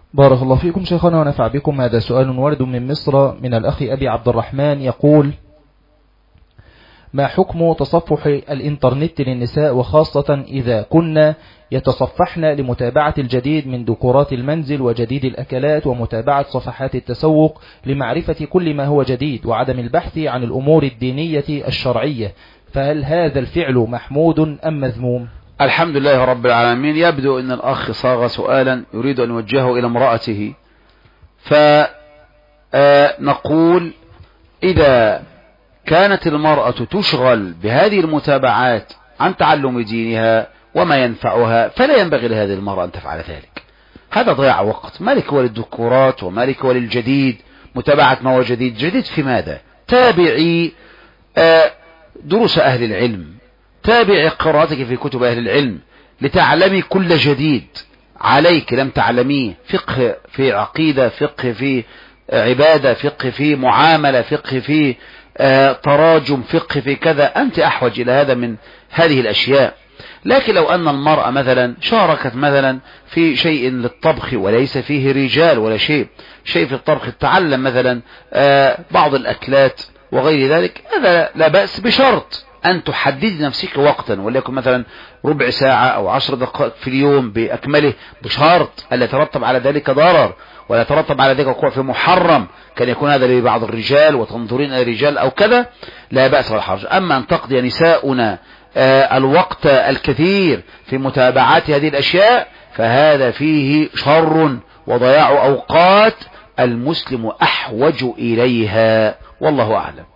بارك الله فيكم شيخنا ونفع بكم. هذا سؤال ورد من مصر من الأخ أبي عبد الرحمن يقول: ما حكم تصفح الإنترنت للنساء، وخاصة إذا كنا يتصفحن لمتابعة الجديد من ديكورات المنزل وجديد الأكلات، ومتابعة صفحات التسوق لمعرفة كل ما هو جديد، وعدم البحث عن الأمور الدينية الشرعية، فهل هذا الفعل محمود أم مذموم؟ الحمد لله رب العالمين. يبدو أن الأخ صاغ سؤالا يريد أن يوجهه إلى امرأته، فنقول إذا كانت المرأة تشغل بهذه المتابعات عن تعلم دينها وما ينفعها، فلا ينبغي لهذه المرأة أن تفعل ذلك. هذا ضياع وقت. مالك هو للذكورات ومالك هو للجديد، متابعة ما هو جديد. جديد في ماذا؟ تابعي دروس أهل العلم، تابعي قراءتك في كتب أهل العلم لتعلمي كل جديد عليك لم تعلميه. فقه في عقيدة، فقه في عبادة، فقه في معاملة، فقه في تراجم، فقه في كذا. أنت أحوج إلى هذا من هذه الأشياء. لكن لو أن المرأة مثلا شاركت مثلا في شيء للطبخ وليس فيه رجال ولا شيء في الطبخ، تتعلم مثلا بعض الأكلات وغير ذلك، هذا لا بأس، بشرط أن تحدد نفسك وقتا، وليكن مثلا ربع ساعة أو 10 دقائق في اليوم بأكمله، بشرط ألا يترتب على ذلك ضرر ولا يترتب على ذلك وقوع في محرم، كان يكون هذا لبعض الرجال وتنظرين إلى الرجال أو كذا، لا بأس ولا حرج. أما أن تقضي نساؤنا الوقت الكثير في متابعات هذه الأشياء، فهذا فيه شر وضياع أوقات المسلم أحوج إليها، والله أعلم.